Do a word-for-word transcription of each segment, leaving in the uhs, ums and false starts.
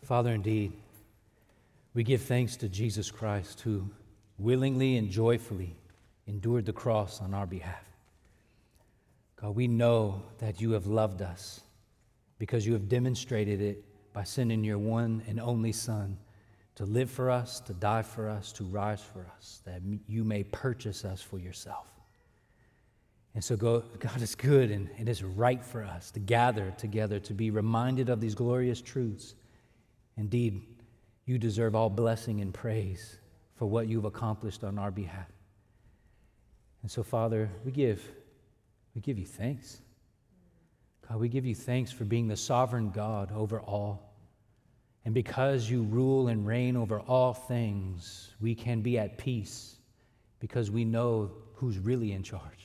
Father, indeed, we give thanks to Jesus Christ, who willingly and joyfully endured the cross on our behalf. God, we know that you have loved us because you have demonstrated it by sending your one and only Son to live for us, to die for us, to rise for us, that you may purchase us for yourself. And so God, God is good, and it is right for us to gather together to be reminded of these glorious truths. Indeed, you deserve all blessing and praise for what you've accomplished on our behalf. And so, Father, we give, we give you thanks. God, we give you thanks for being the sovereign God over all. And because you rule and reign over all things, we can be at peace because we know who's really in charge.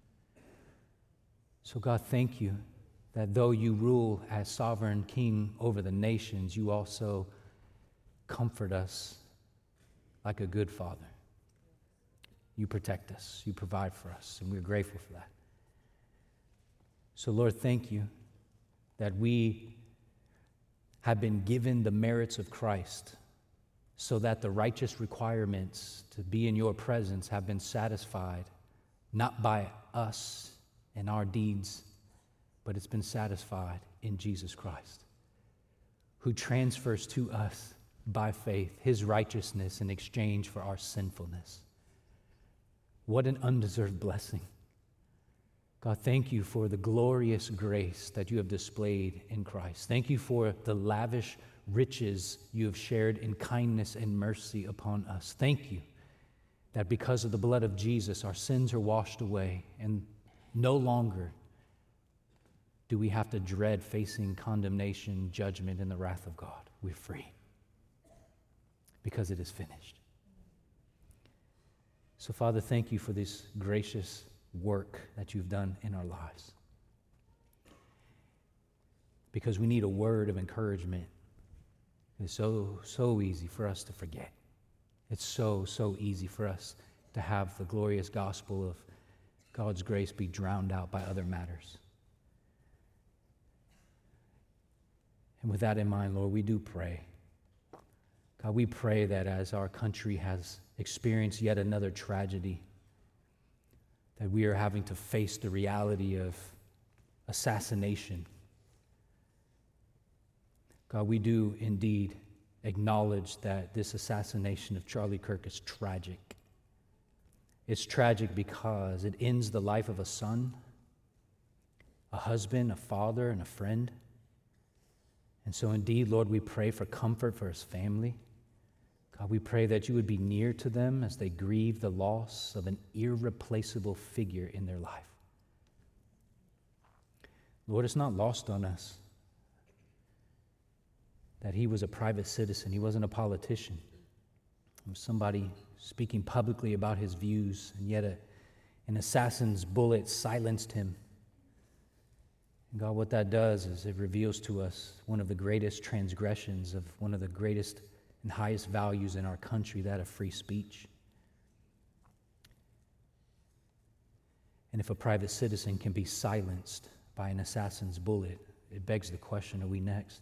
So, God, thank you that though you rule as sovereign king over the nations, you also comfort us like a good father. You protect us, you provide for us, and we're grateful for that. So, Lord, thank you that we have been given the merits of Christ so that the righteous requirements to be in your presence have been satisfied, not by us and our deeds, but it's been satisfied in Jesus Christ, who transfers to us by faith his righteousness in exchange for our sinfulness. What an undeserved blessing. God, thank you for the glorious grace that you have displayed in Christ. Thank you for the lavish riches you have shared in kindness and mercy upon us. Thank you that because of the blood of Jesus, our sins are washed away, and no longer do we have to dread facing condemnation, judgment, and the wrath of God. We're free because it is finished. So, Father, thank you for this gracious work that you've done in our lives. Because we need a word of encouragement. It's so, so easy for us to forget. It's so, so easy for us to have the glorious gospel of God's grace be drowned out by other matters. And with that in mind, Lord, we do pray. God, we pray that as our country has experienced yet another tragedy, that we are having to face the reality of assassination. God, we do indeed acknowledge that this assassination of Charlie Kirk is tragic. It's tragic because it ends the life of a son, a husband, a father, and a friend. And so indeed, Lord, we pray for comfort for his family. God, we pray that you would be near to them as they grieve the loss of an irreplaceable figure in their life. Lord, it's not lost on us that he was a private citizen. He wasn't a politician. He was somebody speaking publicly about his views, and yet a, an assassin's bullet silenced him. And God, what that does is it reveals to us one of the greatest transgressions of one of the greatest and highest values in our country, that of free speech. And if a private citizen can be silenced by an assassin's bullet, it begs the question, are we next?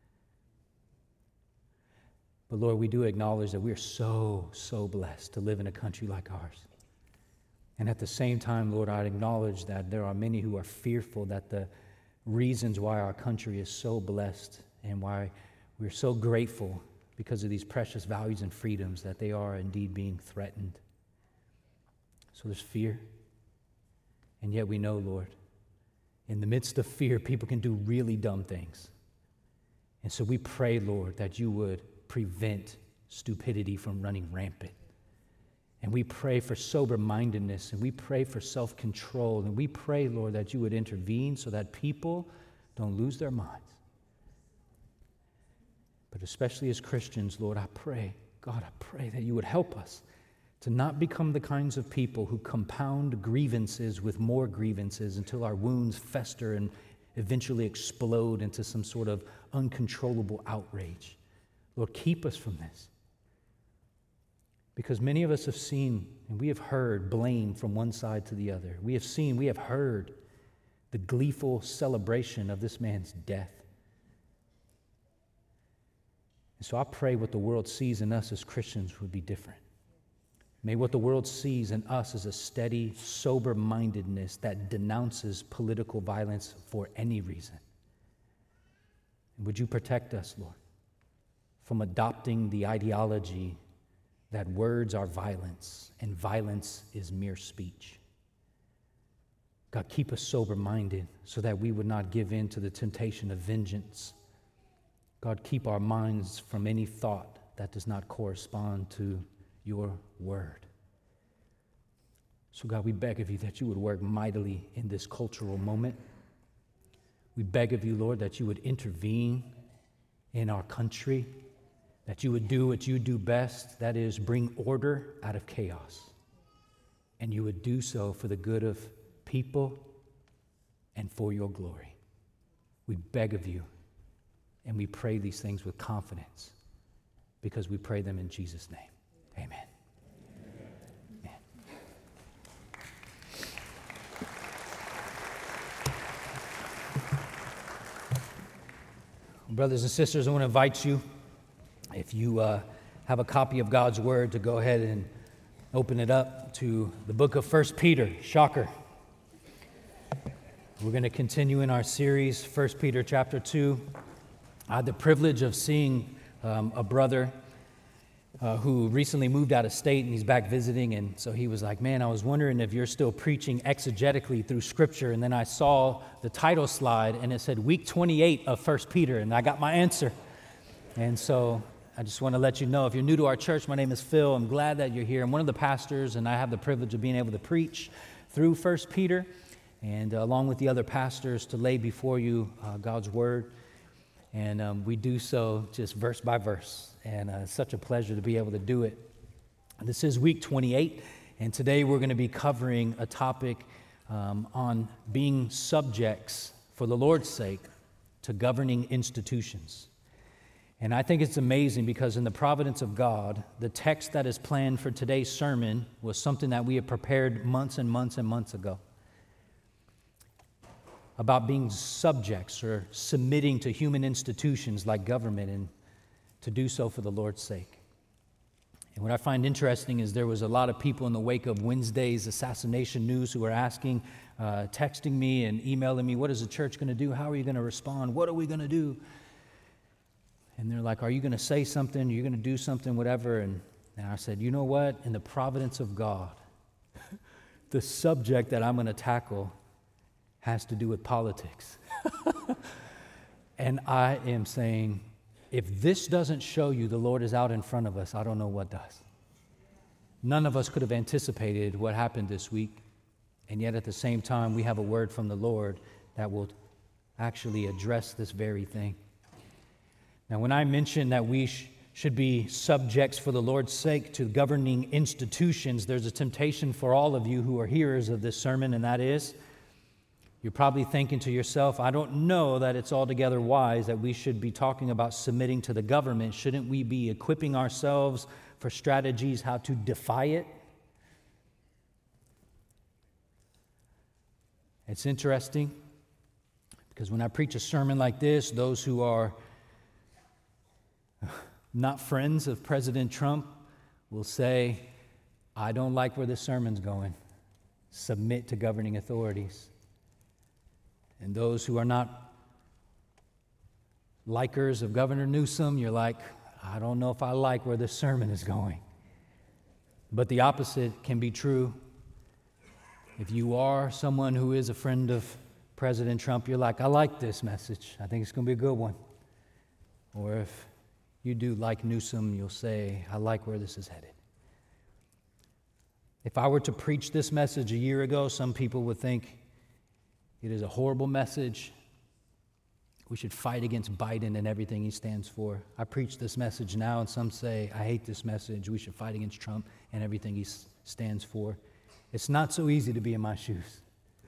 But Lord, we do acknowledge that we are so, so blessed to live in a country like ours. And at the same time, Lord, I acknowledge that there are many who are fearful that the reasons why our country is so blessed and why we're so grateful because of these precious values and freedoms, that they are indeed being threatened. So there's fear. And yet we know, Lord, in the midst of fear, people can do really dumb things. And so we pray, Lord, that you would prevent stupidity from running rampant. And we pray for sober-mindedness, and we pray for self-control, and we pray, Lord, that you would intervene so that people don't lose their minds. But especially as Christians, Lord, I pray, God, I pray that you would help us to not become the kinds of people who compound grievances with more grievances until our wounds fester and eventually explode into some sort of uncontrollable outrage. Lord, keep us from this. Because many of us have seen and we have heard blame from one side to the other. We have seen, we have heard the gleeful celebration of this man's death. And so I pray what the world sees in us as Christians would be different. May what the world sees in us as a steady, sober-mindedness that denounces political violence for any reason. And would you protect us, Lord, from adopting the ideology that words are violence and violence is mere speech. God, keep us sober-minded so that we would not give in to the temptation of vengeance. God, keep our minds from any thought that does not correspond to your word. So God, we beg of you that you would work mightily in this cultural moment. We beg of you, Lord, that you would intervene in our country, that you would do what you do best, that is, bring order out of chaos. And you would do so for the good of people and for your glory. We beg of you, and we pray these things with confidence because we pray them in Jesus' name. Amen. Amen. Brothers and sisters, I want to invite you, if you uh, have a copy of God's Word, to go ahead and open it up to the book of First Peter. Shocker. We're going to continue in our series, First Peter chapter two. I had the privilege of seeing um, a brother uh, who recently moved out of state, and he's back visiting, and so he was like, man, I was wondering if you're still preaching exegetically through Scripture, and then I saw the title slide, and it said week twenty-eight of First Peter, and I got my answer. And so I just want to let you know, if you're new to our church, my name is Phil. I'm glad that you're here. I'm one of the pastors, and I have the privilege of being able to preach through First Peter, and uh, along with the other pastors, to lay before you uh, God's Word. And um, we do so just verse by verse, and uh, it's such a pleasure to be able to do it. This is week twenty-eight, and today we're going to be covering a topic um, on being subjects, for the Lord's sake, to governing institutions. And I think it's amazing because in the providence of God, the text that is planned for today's sermon was something that we had prepared months and months and months ago, about being subjects or submitting to human institutions like government, and to do so for the Lord's sake. And what I find interesting is there was a lot of people in the wake of Wednesday's assassination news who were asking, uh, texting me and emailing me, what is the church going to do? How are you going to respond? What are we going to do? And they're like, are you going to say something? Are you going to do something, whatever? And, and I said, you know what? In the providence of God, the subject that I'm going to tackle has to do with politics. And I am saying, if this doesn't show you the Lord is out in front of us, I don't know what does. None of us could have anticipated what happened this week, and yet at the same time, we have a word from the Lord that will actually address this very thing. Now, when I mention that we sh- should be subjects for the Lord's sake to governing institutions, there's a temptation for all of you who are hearers of this sermon, and that is, you're probably thinking to yourself, I don't know that it's altogether wise that we should be talking about submitting to the government. Shouldn't we be equipping ourselves for strategies how to defy it? It's interesting because when I preach a sermon like this, those who are not friends of President Trump will say, I don't like where this sermon's going. Submit to governing authorities. And those who are not likers of Governor Newsom, you're like, I don't know if I like where this sermon is going. But the opposite can be true. If you are someone who is a friend of President Trump, you're like, I like this message. I think it's going to be a good one. Or if you do like Newsom, you'll say, I like where this is headed. If I were to preach this message a year ago, some people would think, it is a horrible message. We should fight against Biden and everything he stands for. I preach this message now, and some say, I hate this message. We should fight against Trump and everything he s- stands for. It's not so easy to be in my shoes.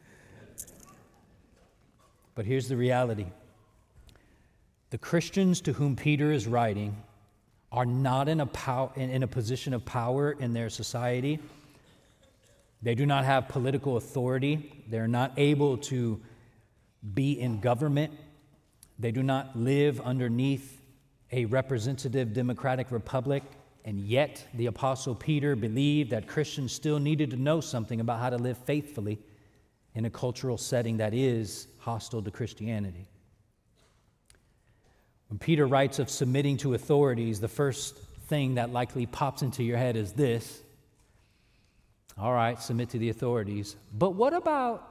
But here's the reality. The Christians to whom Peter is writing are not in a, pow- in a position of power in their society. They do not have political authority. They're not able to be in government. They do not live underneath a representative democratic republic, and yet the Apostle Peter believed that Christians still needed to know something about how to live faithfully in a cultural setting that is hostile to Christianity. When Peter writes of submitting to authorities, the first thing that likely pops into your head is this. All right, submit to the authorities. But what about,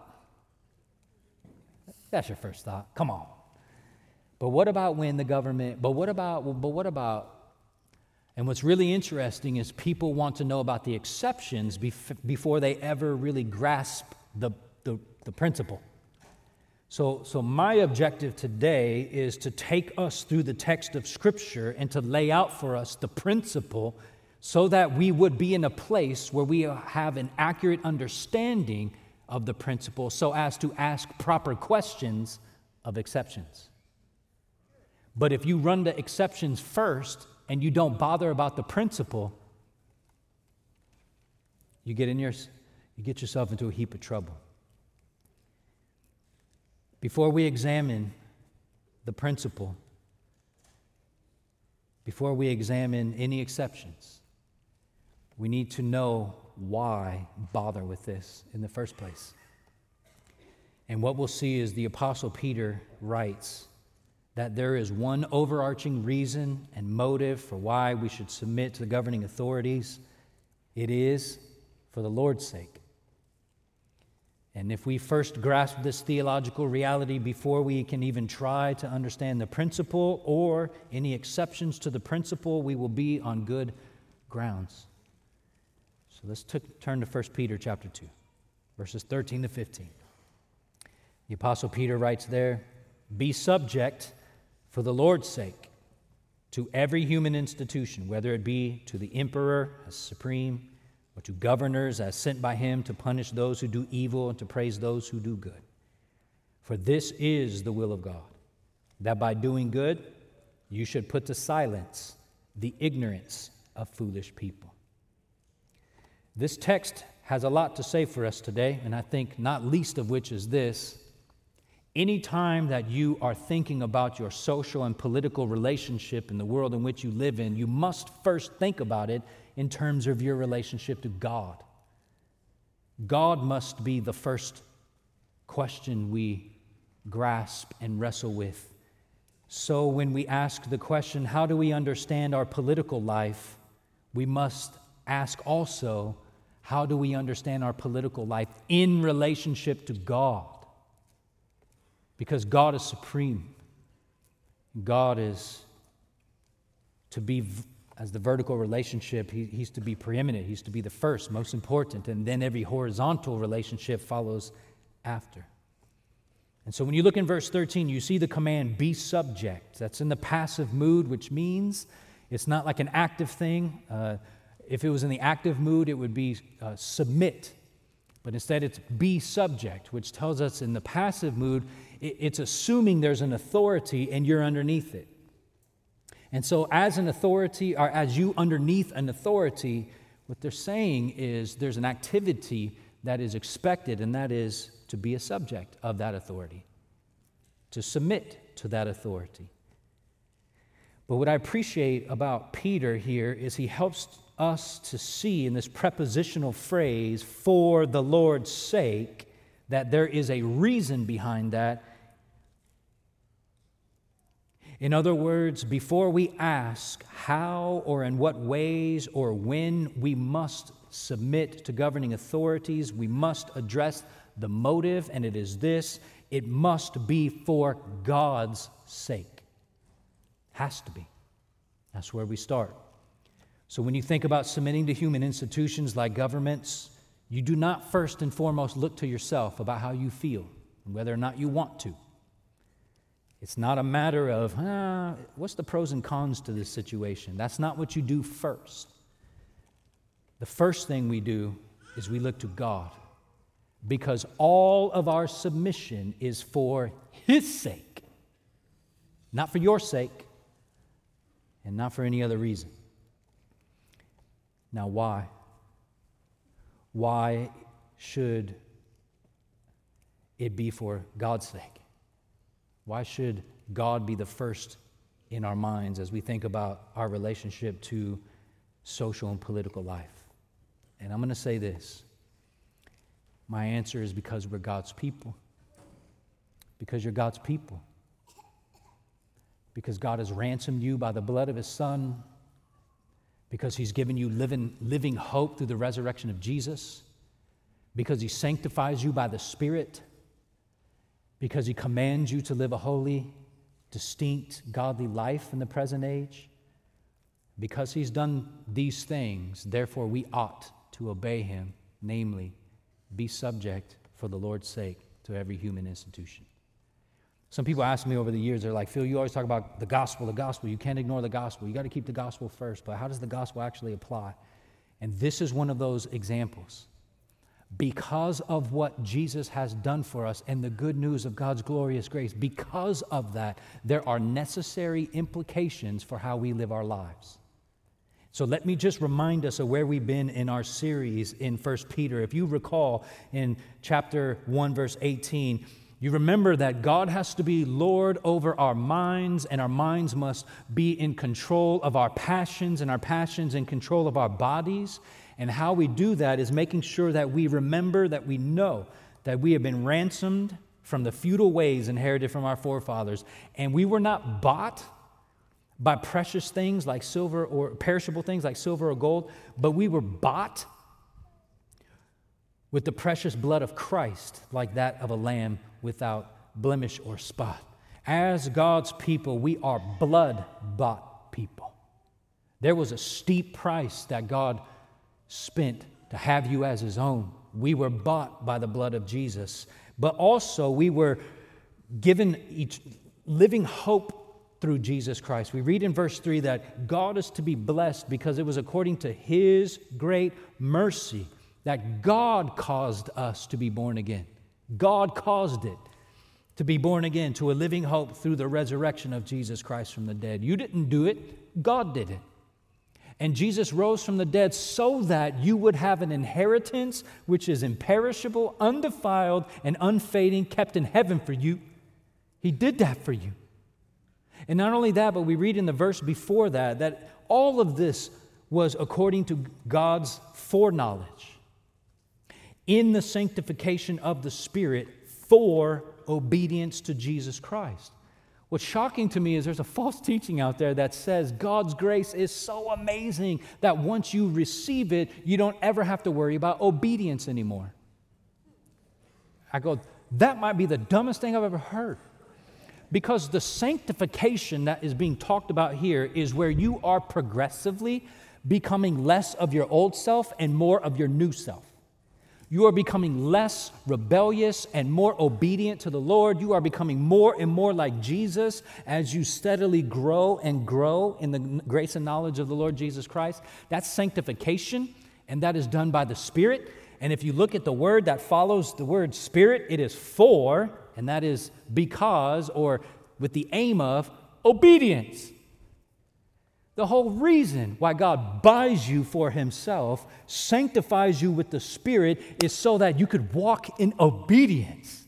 that's your first thought, come on. But what about when the government, but what about, but what about, and what's really interesting is people want to know about the exceptions bef- before they ever really grasp the, the, the principle. So, so my objective today is to take us through the text of Scripture and to lay out for us the principle so that we would be in a place where we have an accurate understanding of the principle so as to ask proper questions of exceptions. But if you run to exceptions first and you don't bother about the principle, you get in your, you get yourself into a heap of trouble. Before we examine the principle, before we examine any exceptions, we need to know why bother with this in the first place. And what we'll see is the Apostle Peter writes that there is one overarching reason and motive for why we should submit to the governing authorities. It is for the Lord's sake. And if we first grasp this theological reality before we can even try to understand the principle or any exceptions to the principle, we will be on good grounds. So let's t- turn to First Peter chapter two, verses thirteen to fifteen. The Apostle Peter writes there, "Be subject for the Lord's sake to every human institution, whether it be to the emperor as supreme, or to governors as sent by him to punish those who do evil and to praise those who do good. For this is the will of God, that by doing good you should put to silence the ignorance of foolish people." This text has a lot to say for us today, and I think not least of which is this. Anytime that you are thinking about your social and political relationship in the world in which you live in, you must first think about it in terms of your relationship to God. God must be the first question we grasp and wrestle with. So when we ask the question, how do we understand our political life, we must ask also, how do we understand our political life in relationship to God? Because God is supreme. God is to be, as the vertical relationship, he, he's to be preeminent. He's to be the first, most important, and then every horizontal relationship follows after. And so when you look in verse thirteen, you see the command, be subject. That's in the passive mood, which means it's not like an active thing. Uh, if it was in the active mood, it would be uh, submit. But instead it's be subject, which tells us in the passive mood, it, it's assuming there's an authority and you're underneath it. And so as an authority, or as you underneath an authority, what they're saying is there's an activity that is expected, and that is to be a subject of that authority, to submit to that authority. But what I appreciate about Peter here is he helps us to see in this prepositional phrase, for the Lord's sake, that there is a reason behind that. In other words, before we ask how or in what ways or when we must submit to governing authorities, we must address the motive, and it is this: it must be for God's sake. Has to be. That's where we start. So when you think about submitting to human institutions like governments, you do not first and foremost look to yourself about how you feel and whether or not you want to. It's not a matter of, ah, what's the pros and cons to this situation? That's not what you do first. The first thing we do is we look to God, because all of our submission is for His sake, not for your sake, and not for any other reason. Now, why? Why should it be for God's sake? Why should God be the first in our minds as we think about our relationship to social and political life. And I'm going to say this. My answer is because we're God's people. Because you're God's people. Because God has ransomed you by the blood of His Son. Because He's given you living, living hope through the resurrection of Jesus. Because He sanctifies you by the Spirit. Because He commands you to live a holy, distinct, godly life in the present age. Because He's done these things, therefore we ought to obey Him, namely, be subject for the Lord's sake to every human institution. Some people ask me over the years, they're like, Phil, you always talk about the gospel, the gospel. You can't ignore the gospel. You got to keep the gospel first. But how does the gospel actually apply? And this is one of those examples. Because of what Jesus has done for us and the good news of God's glorious grace, because of that, there are necessary implications for how we live our lives. So let me just remind us of where we've been in our series in First Peter. If you recall in chapter one, verse eighteen, you remember that God has to be Lord over our minds, and our minds must be in control of our passions, and our passions in control of our bodies. And how we do that is making sure that we remember, that we know that we have been ransomed from the feudal ways inherited from our forefathers. And we were not bought by precious things like silver or perishable things like silver or gold, but we were bought with the precious blood of Christ, like that of a lamb without blemish or spot. As God's people, we are blood-bought people. There was a steep price that God spent to have you as His own. We were bought by the blood of Jesus, but also we were given each living hope through Jesus Christ. We read in verse three that God is to be blessed because it was according to His great mercy that God caused us to be born again. God caused it to be born again to a living hope through the resurrection of Jesus Christ from the dead. You didn't do it, God did it. And Jesus rose from the dead so that you would have an inheritance which is imperishable, undefiled, and unfading, kept in heaven for you. He did that for you. And not only that, but we read in the verse before that, that all of this was according to God's foreknowledge in the sanctification of the Spirit for obedience to Jesus Christ. What's shocking to me is there's a false teaching out there that says God's grace is so amazing that once you receive it, you don't ever have to worry about obedience anymore. I go, that might be the dumbest thing I've ever heard. Because the sanctification that is being talked about here is where you are progressively becoming less of your old self and more of your new self. You are becoming less rebellious and more obedient to the Lord. You are becoming more and more like Jesus as you steadily grow and grow in the grace and knowledge of the Lord Jesus Christ. That's sanctification, and that is done by the Spirit. And if you look at the word that follows the word Spirit, it is for, and that is because, or with the aim of, obedience. The whole reason why God buys you for Himself, sanctifies you with the Spirit, is so that you could walk in obedience.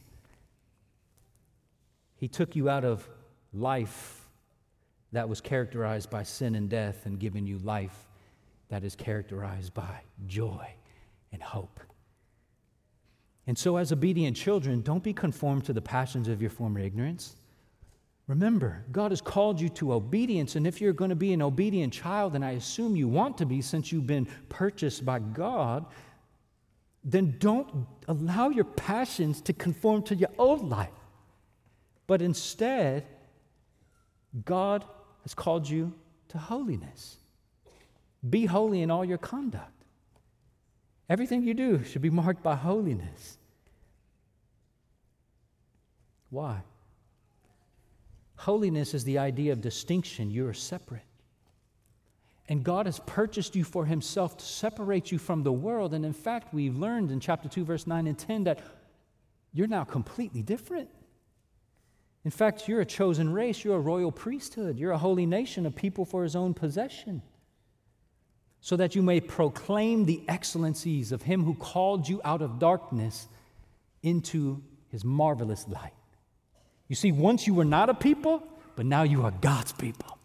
He took you out of life that was characterized by sin and death and given you life that is characterized by joy and hope. And so as obedient children, don't be conformed to the passions of your former ignorance. Remember, God has called you to obedience, and if you're going to be an obedient child, and I assume you want to be since you've been purchased by God, then don't allow your passions to conform to your old life. But instead, God has called you to holiness. Be holy in all your conduct. Everything you do should be marked by holiness. Why? Holiness is the idea of distinction. You are separate. And God has purchased you for Himself to separate you from the world. And in fact, we've learned in chapter two, verse nine and ten that you're now completely different. In fact, you're a chosen race. You're a royal priesthood. You're a holy nation, a people for His own possession, so that you may proclaim the excellencies of Him who called you out of darkness into His marvelous light. You see, once you were not a people, but now you are God's people.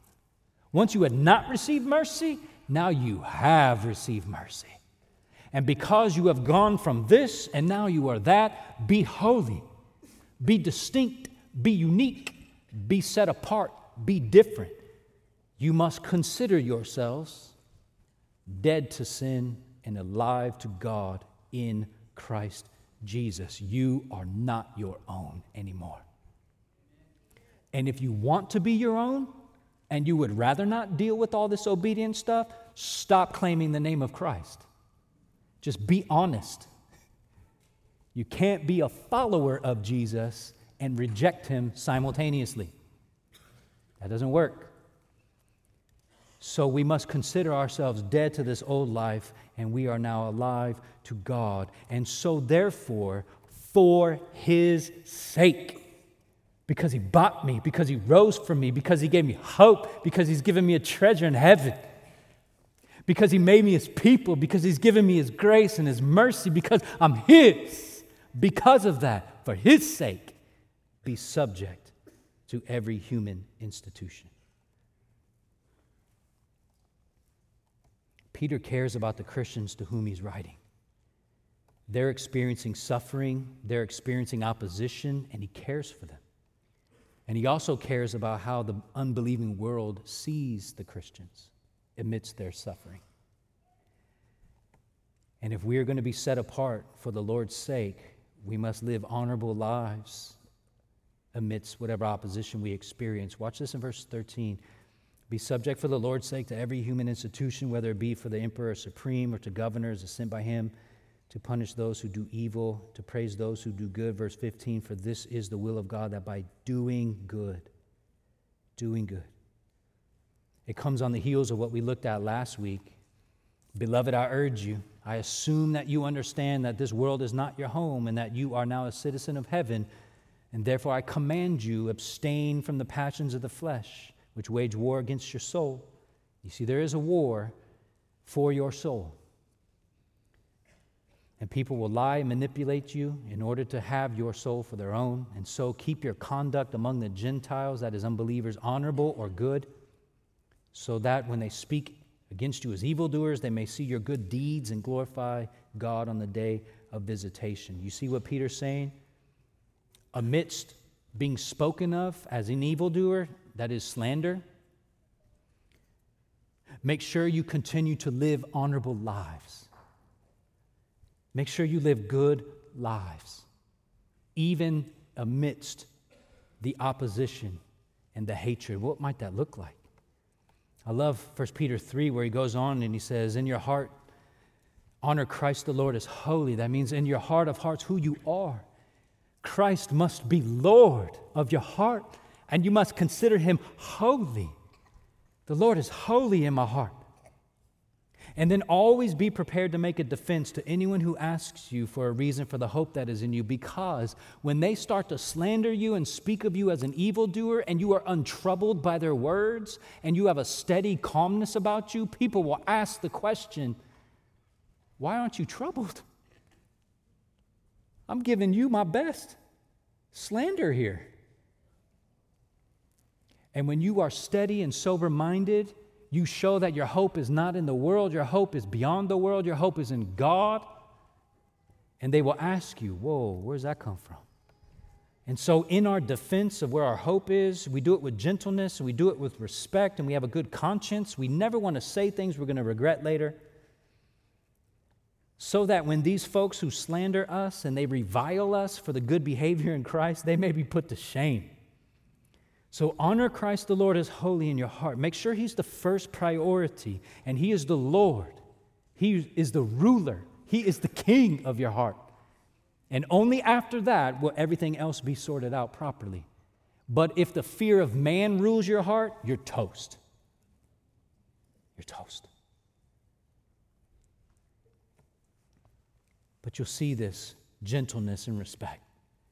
Once you had not received mercy, now you have received mercy. And because you have gone from this and now you are that, be holy, be distinct, be unique, be set apart, be different. You must consider yourselves dead to sin and alive to God in Christ Jesus. You are not your own anymore. And if you want to be your own, and you would rather not deal with all this obedience stuff, stop claiming the name of Christ. Just be honest. You can't be a follower of Jesus and reject him simultaneously. That doesn't work. So we must consider ourselves dead to this old life, and we are now alive to God. And so therefore, for his sake, because he bought me, because he rose for me, because he gave me hope, because he's given me a treasure in heaven, because he made me his people, because he's given me his grace and his mercy, because I'm his. Because of that, for his sake, be subject to every human institution. Peter cares about the Christians to whom he's writing. They're experiencing suffering, they're experiencing opposition, and he cares for them. And he also cares about how the unbelieving world sees the Christians amidst their suffering. And if we are going to be set apart for the Lord's sake, we must live honorable lives amidst whatever opposition we experience. Watch this in verse thirteen. Be subject for the Lord's sake to every human institution, whether it be for the emperor supreme or to governors sent by him, to punish those who do evil, to praise those who do good. Verse fifteen, for this is the will of God, that by doing good, doing good. It comes on the heels of what we looked at last week. Beloved, I urge you, I assume that you understand that this world is not your home and that you are now a citizen of heaven, and therefore I command you, abstain from the passions of the flesh, which wage war against your soul. You see, there is a war for your soul. And people will lie and manipulate you in order to have your soul for their own. And so keep your conduct among the Gentiles, that is, unbelievers, honorable or good, so that when they speak against you as evildoers, they may see your good deeds and glorify God on the day of visitation. You see what Peter's saying? Amidst being spoken of as an evildoer, that is slander, make sure you continue to live honorable lives. Make sure you live good lives, even amidst the opposition and the hatred. What might that look like? I love First Peter three, where he goes on and he says, in your heart, honor Christ the Lord as holy. That means in your heart of hearts, who you are. Christ must be Lord of your heart, and you must consider him holy. The Lord is holy in my heart. And then always be prepared to make a defense to anyone who asks you for a reason for the hope that is in you, because when they start to slander you and speak of you as an evildoer, and you are untroubled by their words, and you have a steady calmness about you, people will ask the question, why aren't you troubled? I'm giving you my best slander here. And when you are steady and sober-minded, you show that your hope is not in the world, your hope is beyond the world, your hope is in God. And they will ask you, whoa, where's that come from? And so in our defense of where our hope is, we do it with gentleness, and we do it with respect, and we have a good conscience. We never want to say things we're going to regret later. So that when these folks who slander us and they revile us for the good behavior in Christ, they may be put to shame. So honor Christ the Lord as holy in your heart. Make sure he's the first priority, and he is the Lord. He is the ruler. He is the king of your heart. And only after that will everything else be sorted out properly. But if the fear of man rules your heart, you're toast. You're toast. But you'll see this gentleness and respect.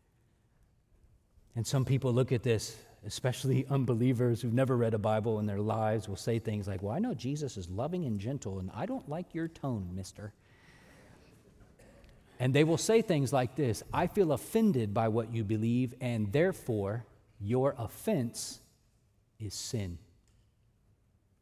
And some people look at this, especially unbelievers who've never read a Bible in their lives, will say things like, well, I know Jesus is loving and gentle, and I don't like your tone, mister. And they will say things like this, I feel offended by what you believe, and therefore your offense is sin.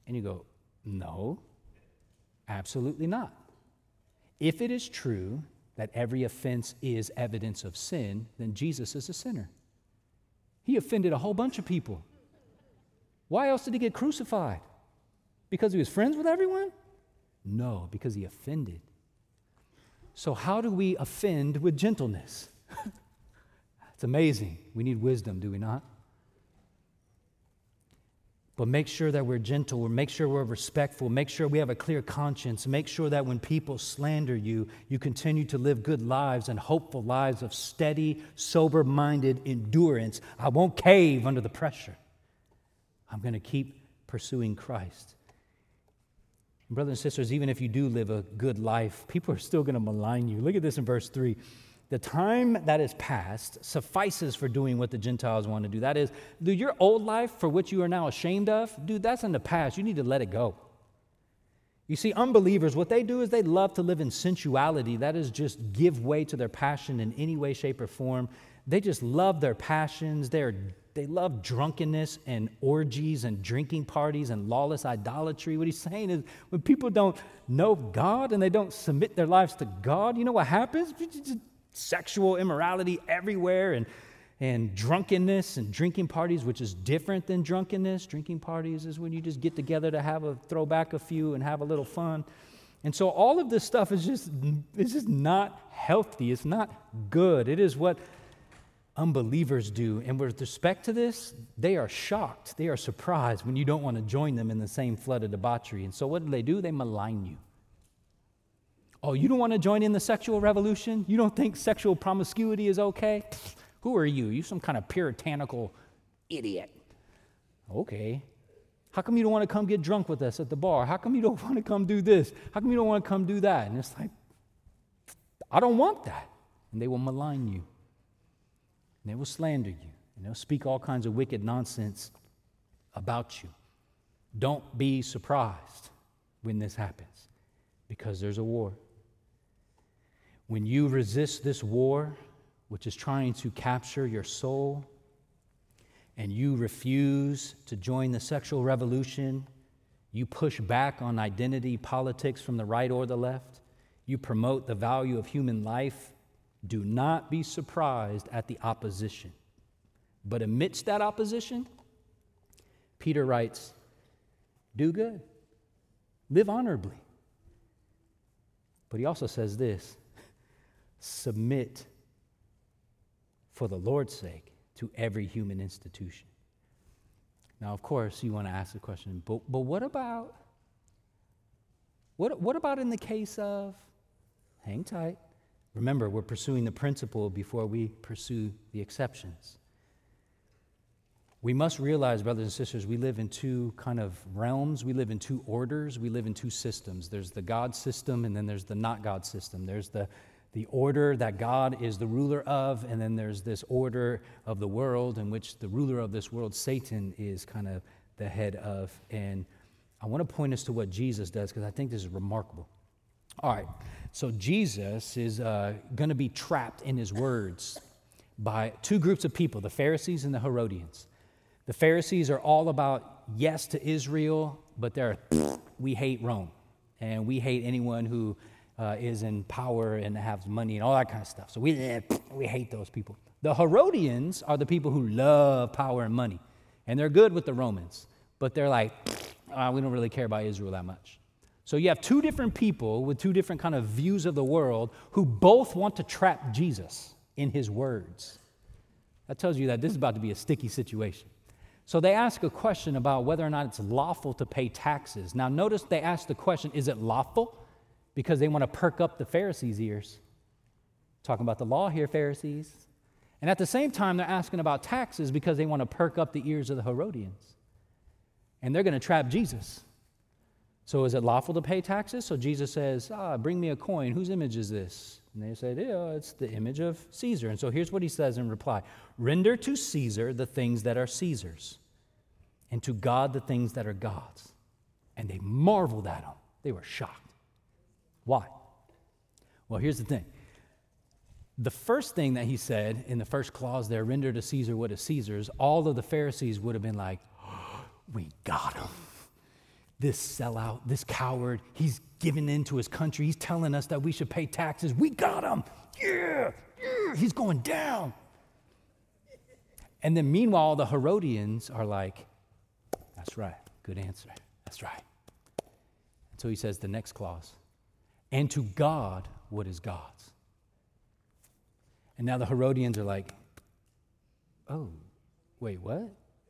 And you go, no, absolutely not. If it is true that every offense is evidence of sin, then Jesus is a sinner. He offended a whole bunch of people. Why else did he get crucified? Because he was friends with everyone? No, because he offended. So how do we offend with gentleness? It's amazing. We need wisdom, do we not? But make sure that we're gentle, or make sure we're respectful, make sure we have a clear conscience, make sure that when people slander you, you continue to live good lives and hopeful lives of steady, sober-minded endurance. I won't cave under the pressure. I'm going to keep pursuing Christ. And brothers and sisters, even if you do live a good life, people are still going to malign you. Look at this in verse three. The time that is past suffices for doing what the Gentiles want to do. That is, dude, your old life for which you are now ashamed of, dude, that's in the past. You need to let it go. You see, unbelievers, what they do is they love to live in sensuality. That is, just give way to their passion in any way, shape, or form. They just love their passions. They're, they love drunkenness and orgies and drinking parties and lawless idolatry. What he's saying is when people don't know God and they don't submit their lives to God, you know what happens? Sexual immorality everywhere, and, and drunkenness and drinking parties, which is different than drunkenness. Drinking parties is when you just get together to have a throw back a few and have a little fun. And so all of this stuff is just, it's just not healthy. It's not good. It is what unbelievers do. And with respect to this, they are shocked. They are surprised when you don't want to join them in the same flood of debauchery. And so what do they do? They malign you. Oh, you don't want to join in the sexual revolution? You don't think sexual promiscuity is okay? Pfft, who are you? You some kind of puritanical idiot. Okay. How come you don't want to come get drunk with us at the bar? How come you don't want to come do this? How come you don't want to come do that? And it's like, I don't want that. And they will malign you. And they will slander you. And they'll speak all kinds of wicked nonsense about you. Don't be surprised when this happens, because there's a war. When you resist this war, which is trying to capture your soul, and you refuse to join the sexual revolution, you push back on identity politics from the right or the left, you promote the value of human life, do not be surprised at the opposition. But amidst that opposition, Peter writes, do good, live honorably. But he also says this, submit for the Lord's sake to every human institution. Now, of course, you want to ask the question, but, but what about, what, what about in the case of, hang tight. Remember, we're pursuing the principle before we pursue the exceptions. We must realize, brothers and sisters, we live in two kind of realms. We live in two orders. We live in two systems. There's the God system, and then there's the not God system. There's the, the order that God is the ruler of, and then there's this order of the world in which the ruler of this world, Satan, is kind of the head of. And I want to point us to what Jesus does, because I think this is remarkable. All right, so Jesus is uh, going to be trapped in his words by two groups of people, the Pharisees and the Herodians. The Pharisees are all about yes to Israel, but they're, we hate Rome, and we hate anyone who uh, is in power and has money and all that kind of stuff. So we, we hate those people. The Herodians are the people who love power and money, and they're good with the Romans, but they're like, oh, we don't really care about Israel that much. So you have two different people with two different kind of views of the world who both want to trap Jesus in his words. That tells you that this is about to be a sticky situation. So they ask a question about whether or not it's lawful to pay taxes. Now notice they ask the question, is it lawful? Because they want to perk up the Pharisees' ears. Talking about the law here, Pharisees. And at the same time, they're asking about taxes because they want to perk up the ears of the Herodians. And they're going to trap Jesus. So is it lawful to pay taxes? So Jesus says, ah, bring me a coin. Whose image is this? And they said, yeah, it's the image of Caesar. And so here's what he says in reply. Render to Caesar the things that are Caesar's, and to God the things that are God's. And they marveled at him. They were shocked. Why? Well, here's the thing. The first thing that he said in the first clause there, render to Caesar what is Caesar's, all of the Pharisees would have been like, oh, we got him. this sellout, this coward, he's giving in to his country. He's telling us that we should pay taxes. We got him. Yeah, yeah, he's going down. And then meanwhile, the Herodians are like, that's right, good answer. That's right. So he says the next clause, and to God what is God's. And now the Herodians are like, oh, wait, what?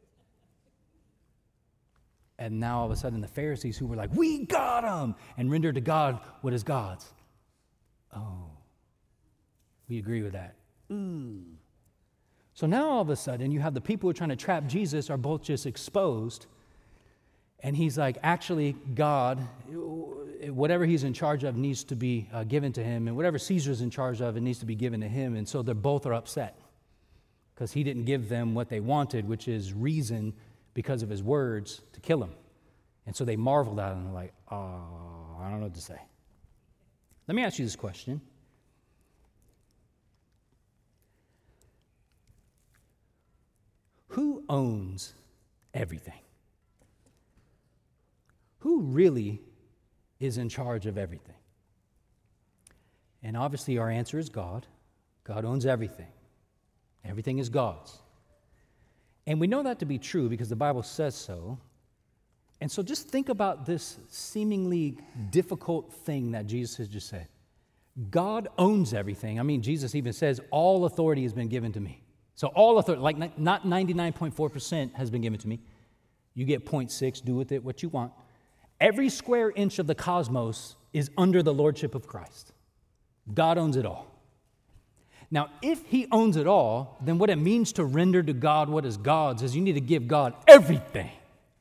And now all of a sudden the Pharisees who were like, we got him, and render to God what is God's. Oh, we agree with that. Ooh. So now all of a sudden you have the people who are trying to trap Jesus are both just exposed. And he's like, actually, God, whatever he's in charge of needs to be uh, given to him. And whatever Caesar's in charge of, it needs to be given to him. And so they both are upset because he didn't give them what they wanted, which is reason because of his words to kill him. And so they marveled at him and they're like, oh, I don't know what to say. Let me ask you this question. Who owns everything? Who really is in charge of everything? And obviously our answer is God. God owns everything. Everything is God's. And we know that to be true because the Bible says so. And so just think about this seemingly difficult thing that Jesus has just said. God owns everything. I mean, Jesus even says, all authority has been given to me. So all authority, like not ninety-nine point four percent has been given to me. You get zero point six, do with it what you want. Every square inch of the cosmos is under the lordship of Christ. God owns it all. Now, if he owns it all, then what it means to render to God what is God's is you need to give God everything.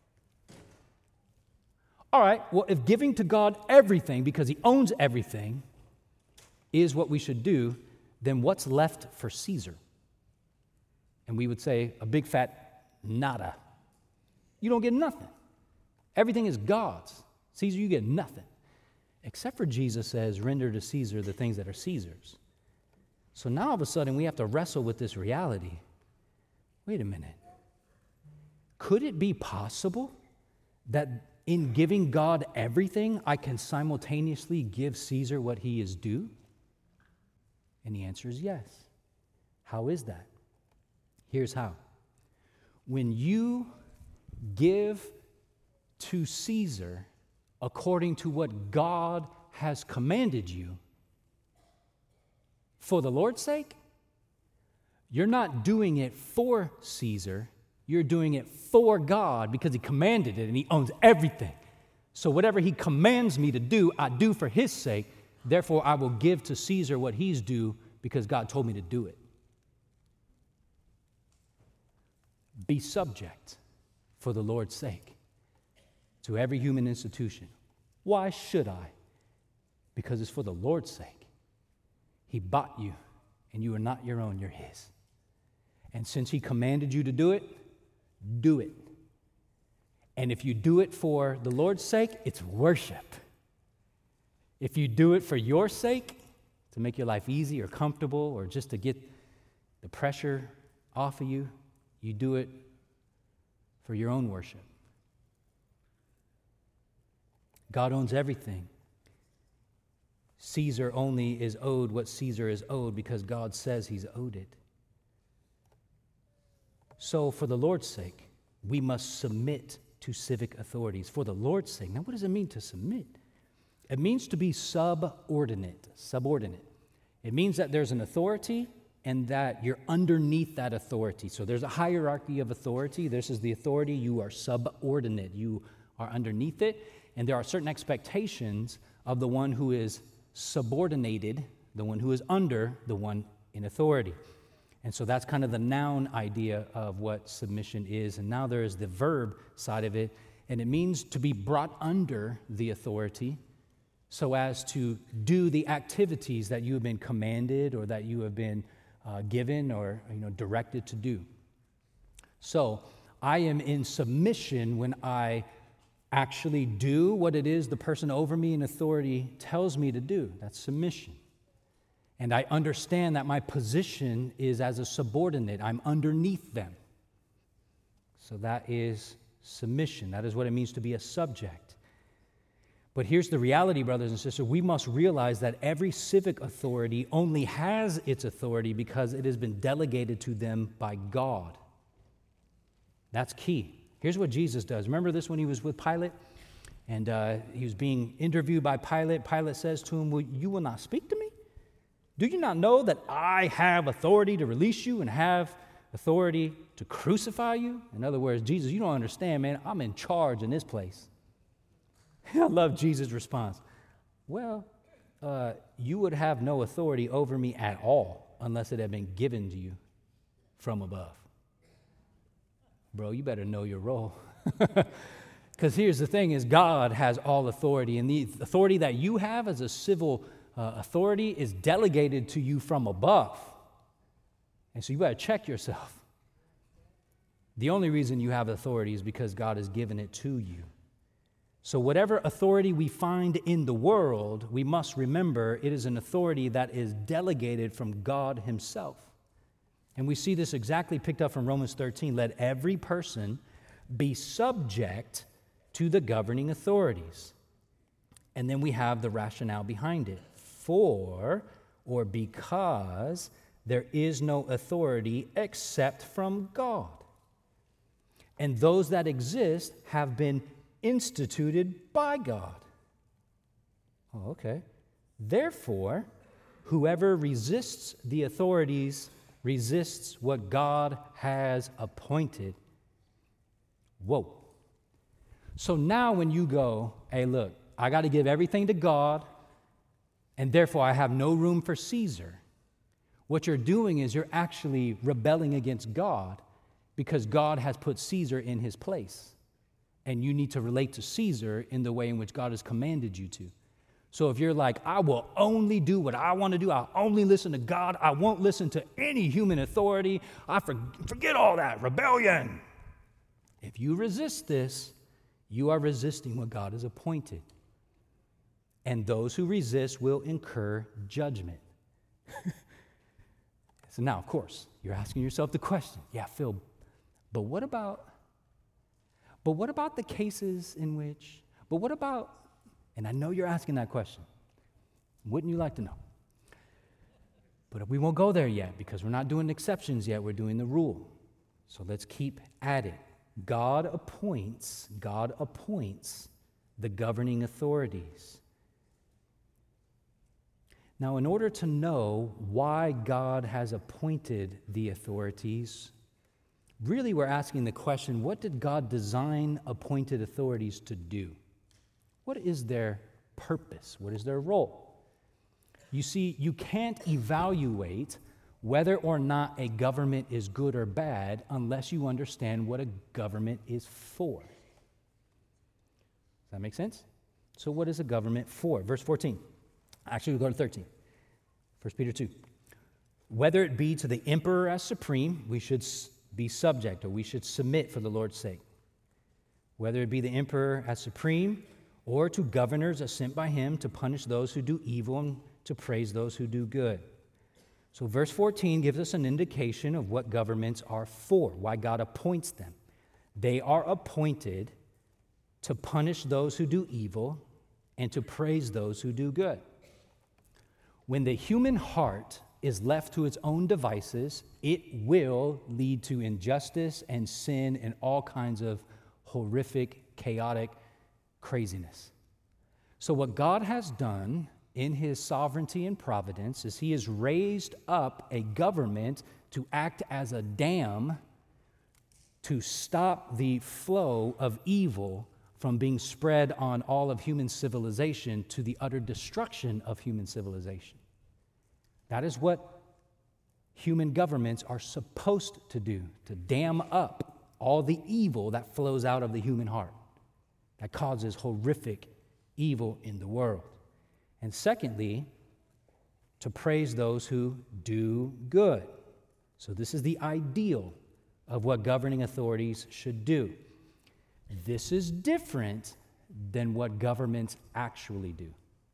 All right, well, if giving to God everything, because he owns everything, is what we should do, then what's left for Caesar? And we would say a big fat nada. You don't get nothing. Everything is God's. Caesar, you get nothing. Except for Jesus says, render to Caesar the things that are Caesar's. So now all of a sudden we have to wrestle with this reality. Wait a minute. Could it be possible that in giving God everything, I can simultaneously give Caesar what he is due? And the answer is yes. How is that? Here's how. When you give to Caesar according to what God has commanded you, for the Lord's sake, you're not doing it for Caesar, you're doing it for God because he commanded it and he owns everything. So whatever he commands me to do, I do for his sake. Therefore, I will give to Caesar what he's due because God told me to do it. Be subject for the Lord's sake to every human institution. Why should I? Because it's for the Lord's sake. He bought you, and you are not your own, you're his. And since he commanded you to do it, do it. And if you do it for the Lord's sake, it's worship. If you do it for your sake, to make your life easy or comfortable or just to get the pressure off of you, you do it for your own worship. God owns everything. Caesar only is owed what Caesar is owed because God says he's owed it. So for the Lord's sake, we must submit to civic authorities. For the Lord's sake. Now, what does it mean to submit? It means to be subordinate. Subordinate. It means that there's an authority and that you're underneath that authority. So there's a hierarchy of authority. This is the authority. You are subordinate. You are underneath it. And there are certain expectations of the one who is subordinated, the one who is under the one in authority. And so that's kind of the noun idea of what submission is. And now there is the verb side of it, and it means to be brought under the authority so as to do the activities that you have been commanded or that you have been uh, given or you know directed to do. So I am in submission when I actually do what it is the person over me in authority tells me to do. That's submission. And I understand that my position is as a subordinate. I'm underneath them. So that is submission. That is what it means to be a subject. But here's the reality, brothers and sisters. We must realize that every civic authority only has its authority because it has been delegated to them by God. That's key. Here's what Jesus does. Remember this when he was with Pilate? And uh, he was being interviewed by Pilate. Pilate says to him, well, you will not speak to me? Do you not know that I have authority to release you and have authority to crucify you? In other words, Jesus, you don't understand, man. I'm in charge in this place. I love Jesus' response. Well, uh, you would have no authority over me at all unless it had been given to you from above. Bro, you better know your role. Because here's the thing is God has all authority, and the authority that you have as a civil uh, authority is delegated to you from above. And so you better check yourself. The only reason you have authority is because God has given it to you. So whatever authority we find in the world, we must remember it is an authority that is delegated from God himself. And we see this exactly picked up from Romans thirteen. Let every person be subject to the governing authorities. And then we have the rationale behind it. For, or because, there is no authority except from God. And those that exist have been instituted by God. Oh, okay. Therefore, whoever resists the authorities resists what God has appointed. Whoa. So now when you go, hey, look, I got to give everything to God, and therefore I have no room for Caesar. What you're doing is you're actually rebelling against God because God has put Caesar in his place. And you need to relate to Caesar in the way in which God has commanded you to. So if you're like, I will only do what I want to do, I'll only listen to God, I won't listen to any human authority, I for, forget all that, rebellion. If you resist this, you are resisting what God has appointed. And those who resist will incur judgment. So now, of course, you're asking yourself the question, yeah, Phil, but what about But what about the cases in which, but what about, and I know you're asking that question. Wouldn't you like to know? But we won't go there yet because we're not doing exceptions yet. We're doing the rule. So let's keep at it. God appoints, God appoints the governing authorities. Now, in order to know why God has appointed the authorities, really, we're asking the question, what did God design appointed authorities to do? What is their purpose? What is their role? You see, you can't evaluate whether or not a government is good or bad unless you understand what a government is for. Does that make sense? So what is a government for? Verse fourteen. Actually, we'll go to thirteen. First Peter two. Whether it be to the emperor as supreme, we should be subject, or we should submit for the Lord's sake. Whether it be the emperor as supreme, or to governors as sent by him to punish those who do evil and to praise those who do good. So verse fourteen gives us an indication of what governments are for, why God appoints them. They are appointed to punish those who do evil and to praise those who do good. When the human heart is left to its own devices, it will lead to injustice and sin and all kinds of horrific, chaotic craziness. So what God has done in his sovereignty and providence is he has raised up a government to act as a dam to stop the flow of evil from being spread on all of human civilization to the utter destruction of human civilization. That is what human governments are supposed to do, to dam up all the evil that flows out of the human heart, that causes horrific evil in the world. And secondly, to praise those who do good. So this is the ideal of what governing authorities should do. This is different than what governments actually do.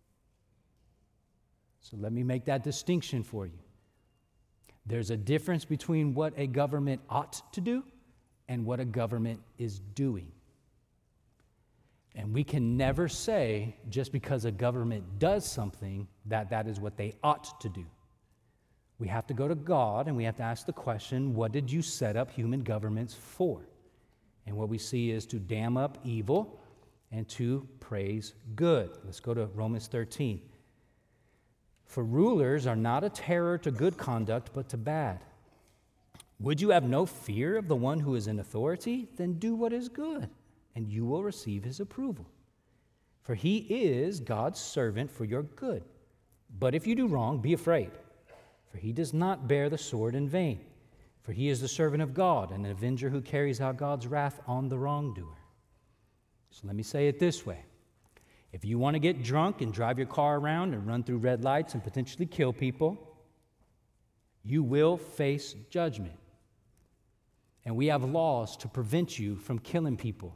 So let me make that distinction for you. There's a difference between what a government ought to do and what a government is doing. And we can never say, just because a government does something, that that is what they ought to do. We have to go to God and we have to ask the question, what did you set up human governments for? And what we see is to dam up evil and to praise good. Let's go to Romans thirteen. For rulers are not a terror to good conduct, but to bad. Would you have no fear of the one who is in authority? Then do what is good, and you will receive his approval. For he is God's servant for your good. But if you do wrong, be afraid, for he does not bear the sword in vain. For he is the servant of God, an avenger who carries out God's wrath on the wrongdoer. So let me say it this way. If you want to get drunk and drive your car around and run through red lights and potentially kill people, you will face judgment. And we have laws to prevent you from killing people.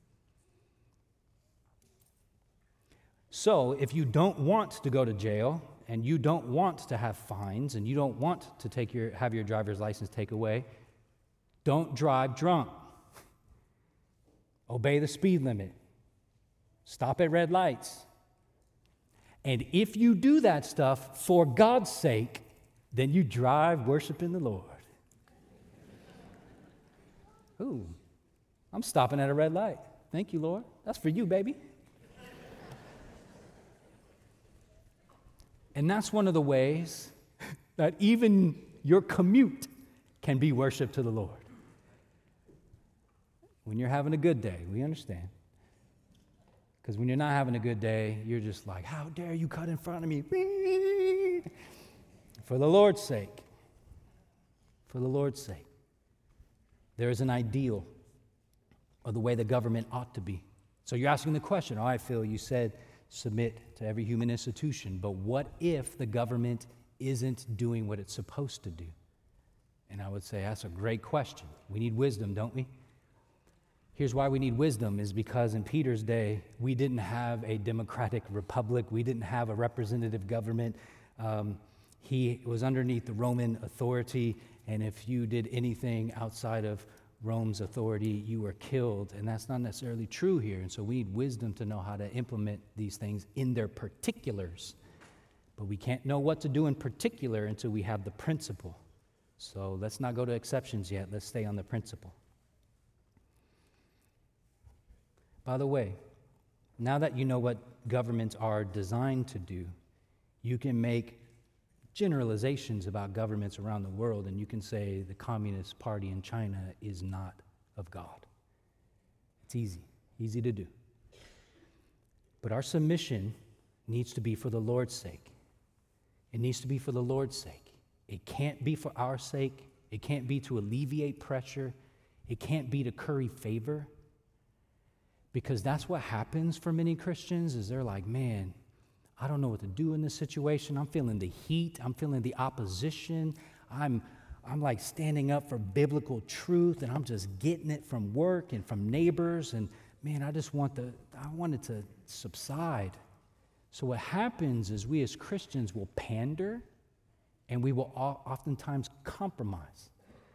So if you don't want to go to jail, and you don't want to have fines, and you don't want to take your, have your driver's license taken away, don't drive drunk. Obey the speed limit. Stop at red lights. And if you do that stuff for God's sake, then you drive worshiping the Lord. Ooh, I'm stopping at a red light. Thank you, Lord. That's for you, baby. And that's one of the ways that even your commute can be worship to the Lord. When you're having a good day, we understand. Because when you're not having a good day, you're just like, how dare you cut in front of me? For the Lord's sake. For the Lord's sake. There is an ideal of the way the government ought to be. So you're asking the question, all right, Phil, you said submit to every human institution, but what if the government isn't doing what it's supposed to do? And I would say that's a great question. We need wisdom, don't we? Here's why we need wisdom, is because in Peter's day, we didn't have a democratic republic. We didn't have a representative government. Um, he was underneath the Roman authority, and if you did anything outside of Rome's authority, you were killed, and that's not necessarily true here. And so we need wisdom to know how to implement these things in their particulars. But we can't know what to do in particular until we have the principle. So let's not go to exceptions yet. Let's stay on the principle. By the way, now that you know what governments are designed to do, you can make generalizations about governments around the world, and you can say the Communist Party in China is not of God. It's easy, easy to do. But our submission needs to be for the Lord's sake. It needs to be for the Lord's sake. It can't be for our sake. It can't be to alleviate pressure. It can't be to curry favor. Because that's what happens for many Christians, is they're like, man, I don't know what to do in this situation. I'm feeling the heat. I'm feeling the opposition. I'm, I'm like standing up for biblical truth, and I'm just getting it from work and from neighbors. And man, I just want the, I want it to subside. So what happens is we as Christians will pander, and we will oftentimes compromise.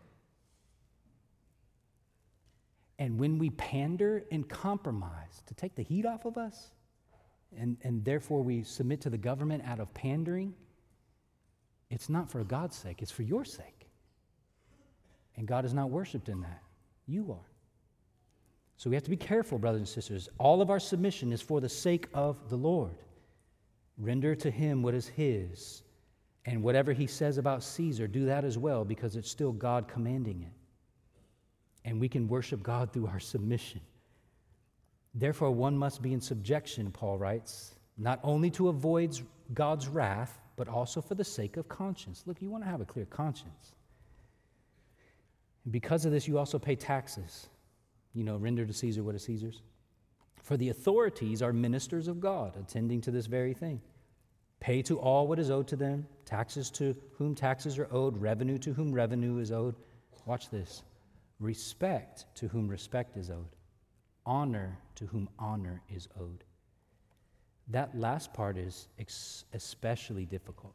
And when we pander and compromise to take the heat off of us, and, and therefore we submit to the government out of pandering, it's not for God's sake, it's for your sake. And God is not worshiped in that. You are. So we have to be careful, brothers and sisters. All of our submission is for the sake of the Lord. Render to him what is his. And whatever he says about Caesar, do that as well, because it's still God commanding it. And we can worship God through our submission. Therefore, one must be in subjection, Paul writes, not only to avoid God's wrath, but also for the sake of conscience. Look, you want to have a clear conscience. And because of this, you also pay taxes. You know, render to Caesar what is Caesar's. For the authorities are ministers of God, attending to this very thing. Pay to all what is owed to them, taxes to whom taxes are owed, revenue to whom revenue is owed. Watch this. Respect to whom respect is owed. Honor to whom honor is owed. That last part is ex- especially difficult.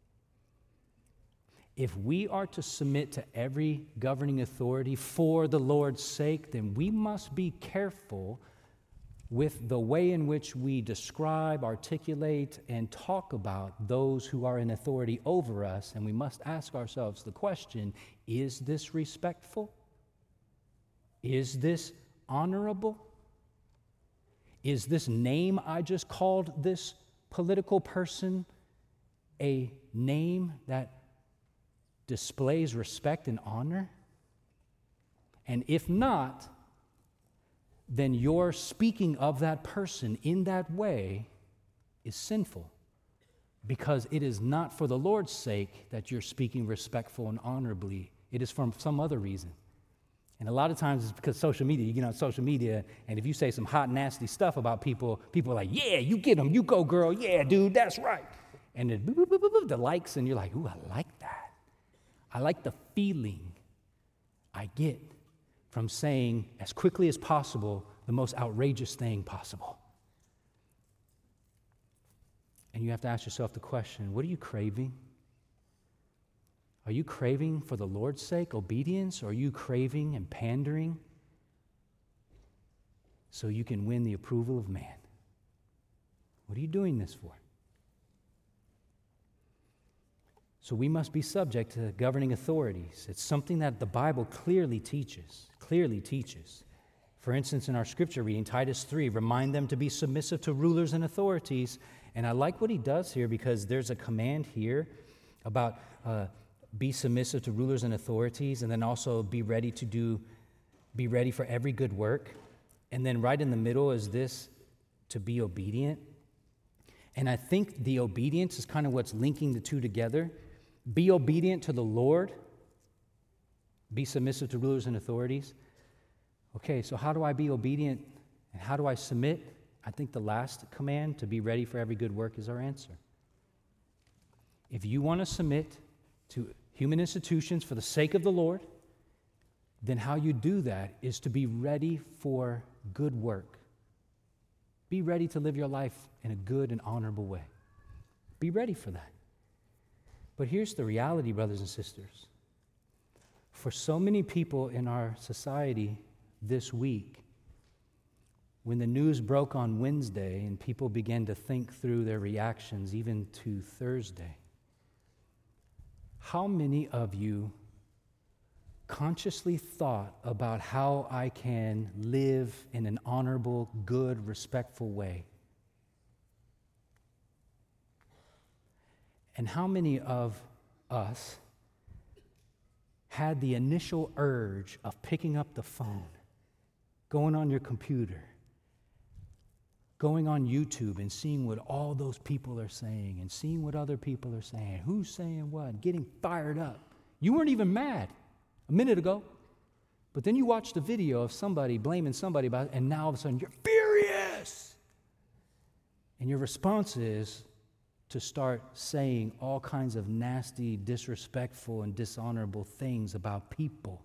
If we are to submit to every governing authority for the Lord's sake, then we must be careful with the way in which we describe, articulate, and talk about those who are in authority over us. And we must ask ourselves the question, is this respectful? Is this honorable? Is this name I just called this political person a name that displays respect and honor? And if not, then your speaking of that person in that way is sinful, because it is not for the Lord's sake that you're speaking respectful and honorably. It is from some other reason. And a lot of times it's because social media, you get on social media, and if you say some hot, nasty stuff about people, people are like, yeah, you get them, you go, girl, yeah, dude, that's right. And then boop, boop, boop, boop, boop, the likes, and you're like, ooh, I like that. I like the feeling I get from saying as quickly as possible the most outrageous thing possible. And you have to ask yourself the question, what are you craving? Are you craving for the Lord's sake obedience, or are you craving and pandering so you can win the approval of man? What are you doing this for? So we must be subject to governing authorities. It's something that the Bible clearly teaches, clearly teaches. For instance, in our scripture reading, Titus three, remind them to be submissive to rulers and authorities. And I like what he does here, because there's a command here about uh, be submissive to rulers and authorities, and then also be ready to do, be ready for every good work. And then right in the middle is this, to be obedient. And I think the obedience is kind of what's linking the two together. Be obedient to the Lord. Be submissive to rulers and authorities. Okay, so how do I be obedient and how do I submit? I think the last command, to be ready for every good work, is our answer. If you want to submit to human institutions for the sake of the Lord, then how you do that is to be ready for good work. Be ready to live your life in a good and honorable way. Be ready for that. But here's the reality, brothers and sisters. For so many people in our society this week, when the news broke on Wednesday and people began to think through their reactions even to Thursday, how many of you consciously thought about how I can live in an honorable, good, respectful way? And how many of us had the initial urge of picking up the phone, going on your computer, going on YouTube and seeing what all those people are saying and seeing what other people are saying, who's saying what, getting fired up? You weren't even mad a minute ago, but then you watched a video of somebody blaming somebody about it, and now all of a sudden you're furious. And your response is to start saying all kinds of nasty, disrespectful, and dishonorable things about people.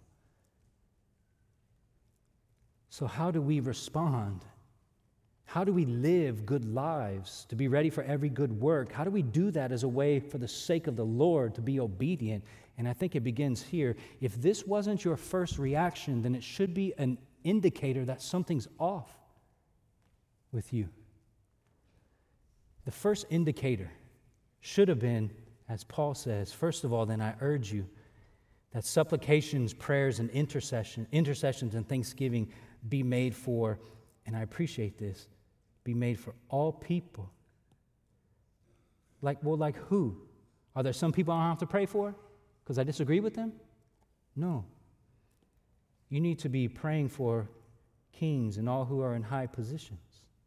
So how do we respond? How do we live good lives, to be ready for every good work? How do we do that as a way for the sake of the Lord to be obedient? And I think it begins here. If this wasn't your first reaction, then it should be an indicator that something's off with you. The first indicator should have been, as Paul says, first of all, then I urge you that supplications, prayers, and intercession, intercessions and thanksgiving be made for, and I appreciate this, be made for all people. Like, well, like who? Are there some people I don't have to pray for because I disagree with them? No. You need to be praying for kings and all who are in high positions.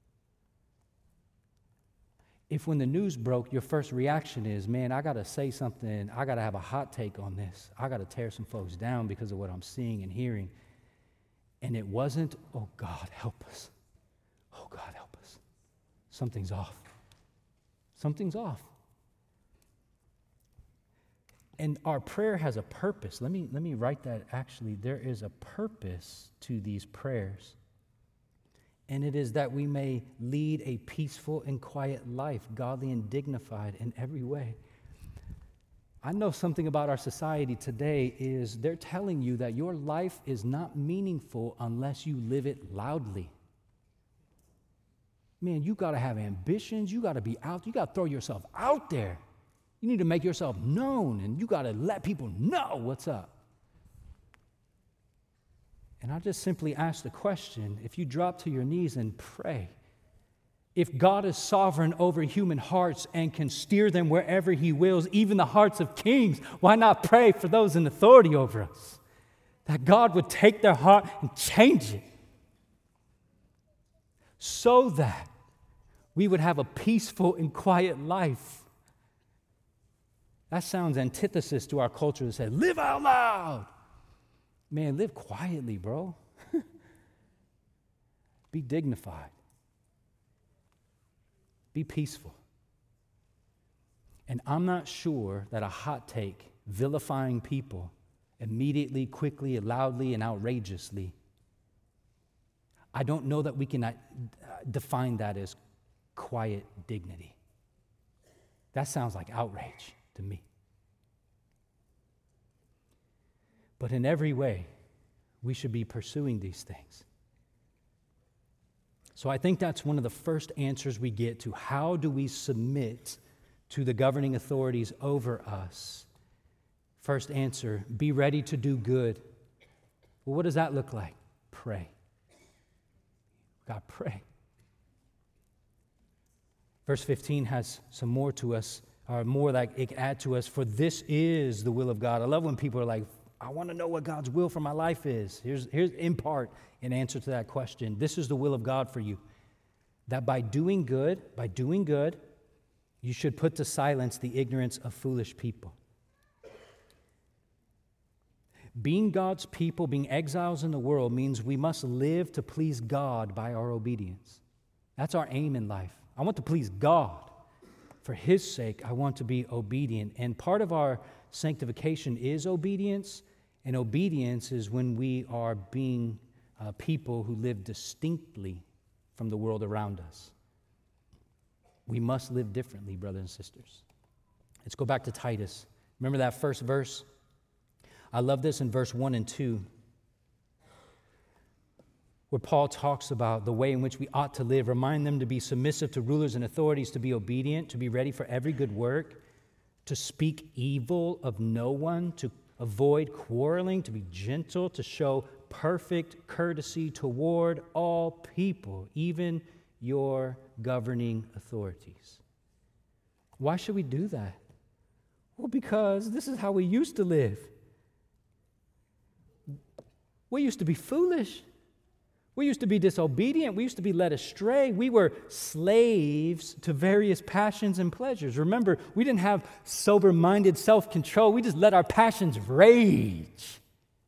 If when the news broke, your first reaction is, man, I got to say something, I got to have a hot take on this, I got to tear some folks down because of what I'm seeing and hearing, and it wasn't, oh, God, help us. Oh, God, help us. Something's off. Something's off. And our prayer has a purpose. Let me, let me write that actually. There is a purpose to these prayers. And it is that we may lead a peaceful and quiet life, godly and dignified in every way. I know something about our society today is they're telling you that your life is not meaningful unless you live it loudly. Man, you got to have ambitions. You got to be out. You got to throw yourself out there. You need to make yourself known, and you got to let people know what's up. And I just simply ask the question, if you drop to your knees and pray, if God is sovereign over human hearts and can steer them wherever he wills, even the hearts of kings, why not pray for those in authority over us? That God would take their heart and change it so that we would have a peaceful and quiet life. That sounds antithesis to our culture that says, live out loud. Man, live quietly, bro. Be dignified. Be peaceful. And I'm not sure that a hot take vilifying people immediately, quickly, loudly, and outrageously, I don't know that we can uh, define that as quiet dignity. That sounds like outrage to me. But in every way, we should be pursuing these things. So I think that's one of the first answers we get to how do we submit to the governing authorities over us. First answer, be ready to do good. Well, what does that look like? Pray. God, pray. Verse fifteen has some more to us, or more like it can add to us, for this is the will of God. I love when people are like, I want to know what God's will for my life is. Here's, here's in part an answer to that question. This is the will of God for you. That by doing good, by doing good, you should put to silence the ignorance of foolish people. Being God's people, being exiles in the world, means we must live to please God by our obedience. That's our aim in life. I want to please God. For his sake, I want to be obedient. And part of our sanctification is obedience. And obedience is when we are being uh, people who live distinctly from the world around us. We must live differently, brothers and sisters. Let's go back to Titus. Remember that first verse? I love this in verse one and two, where Paul talks about the way in which we ought to live. Remind them to be submissive to rulers and authorities, to be obedient, to be ready for every good work, to speak evil of no one, to avoid quarreling, to be gentle, to show perfect courtesy toward all people, even your governing authorities. Why should we do that? Well, because this is how we used to live. We used to be foolish. We used to be disobedient. We used to be led astray. We were slaves to various passions and pleasures. Remember, we didn't have sober-minded self-control. We just let our passions rage.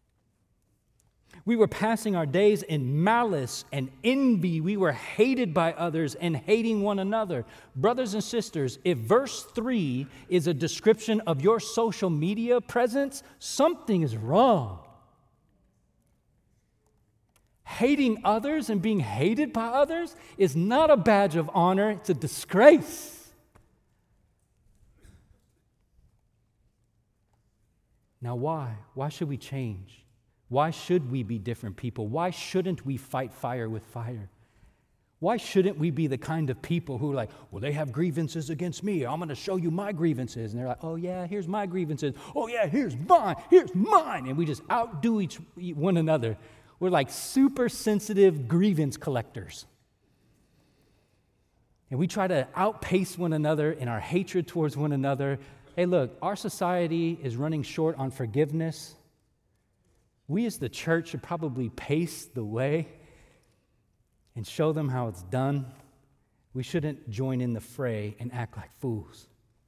We were passing our days in malice and envy. We were hated by others and hating one another. Brothers and sisters, if verse three is a description of your social media presence, something is wrong. Hating others and being hated by others is not a badge of honor, it's a disgrace. Now why? Why should we change? Why should we be different people? Why shouldn't we fight fire with fire? Why shouldn't we be the kind of people who are like, well, they have grievances against me. I'm going to show you my grievances. And they're like, oh, yeah, here's my grievances. Oh, yeah, here's mine. Here's mine. And we just outdo each one another. We're like super sensitive grievance collectors. And we try to outpace one another in our hatred towards one another. Hey, look, our society is running short on forgiveness. We as the church should probably pace the way and show them how it's done. We shouldn't join in the fray and act like fools.